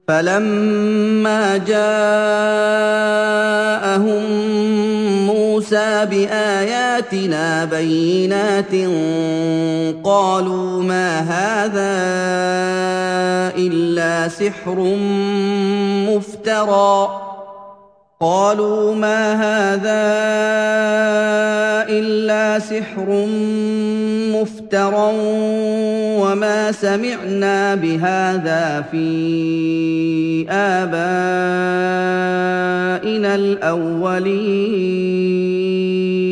فَلَمَّا جَاءَهُم مُّوسَىٰ بِآيَاتِنَا بَيِّنَاتٍ قَالُوا مَا هَٰذَا إِلَّا سِحْرٌ مُّفْتَرًى وَمَا سَمِعْنَا بِهَٰذَا فِي آبَائِنَا الْأَوَّلِينَ